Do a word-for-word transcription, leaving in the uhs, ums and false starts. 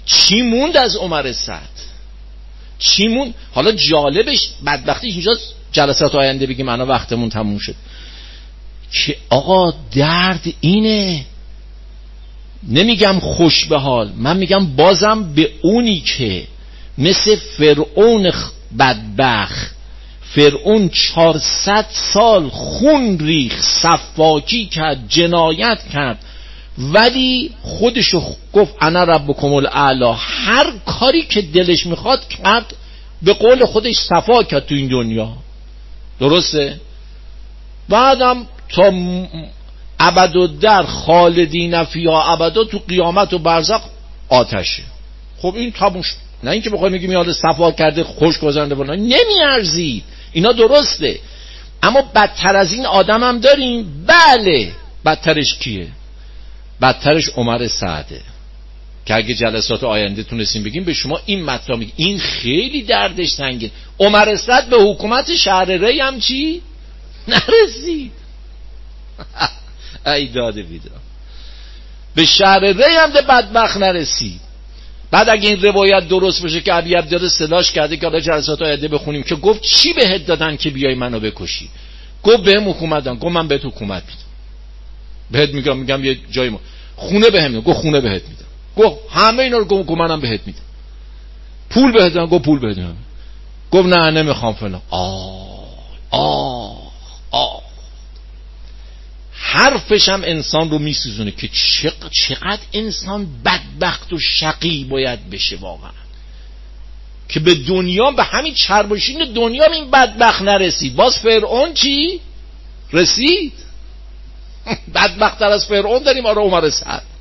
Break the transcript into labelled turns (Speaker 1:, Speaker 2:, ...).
Speaker 1: چی موند از عمر سعد؟ چی موند؟ حالا جالبش بدبختیش اینجا جلسات آینده بگیم، انا وقتمون تموم شد، که آقا درد اینه، نمیگم خوش به حال، من میگم بازم به اونی که مثل فرعون بدبخت، فرعون چهارصد سال خون ریخ، سفاکی کرد، جنایت کرد، ولی خودشو گفت انا ربکم الاعلی، هر کاری که دلش میخواد کرد، به قول خودش صفا کرد تو این دنیا. درسته؟ بعدم تا ابد و در خالدین فیها ابدا، تو قیامت و برزخ آتشه. خب این تموم شد. نه اینکه بخوایم بگیم یاد صفا کرده خوش گذرنده بنا، نمیارزید، اینا درسته. اما بدتر از این آدم هم داریم. بله، بدترش کیه؟ بدترش عمر سعده، که اگه جلسات آینده تونستیم بگیم به شما این مطلب میگیم. این خیلی دردش سنگین. عمر سعد به حکومت شهر ری هم چی؟ نرسید. ای داده بیدار، به شهر ری هم ده بدبخت نرسید. بعد اگه این روایت درست باشه که علی عبدالله صلاش کرده که حالا جلسات آینده بخونیم، که گفت چی بهت دادن که بیای منو بکشی؟ گفت بهم حکومت دادن. گفت من بهت حکومت میدم، بهت میگم میگم یه جای ما خونه بهم میدم. گفت خونه بهت میدم. گفت همه اینا رو گفت منم بهت میدم. پول بهت میدم. گفت پول بهت میدم. گفت نه نمیخوام فلان. آه آه آه حرفش هم انسان رو میسوزونه که چقدر, چقدر انسان بدبخت و شقی باید بشه واقعا، که به دنیا، به همین چربشین دنیا این بدبخت نرسید. باز فرعون چی؟ رسید. بدبخت تر از فرعون داریم. آره عمر سعد.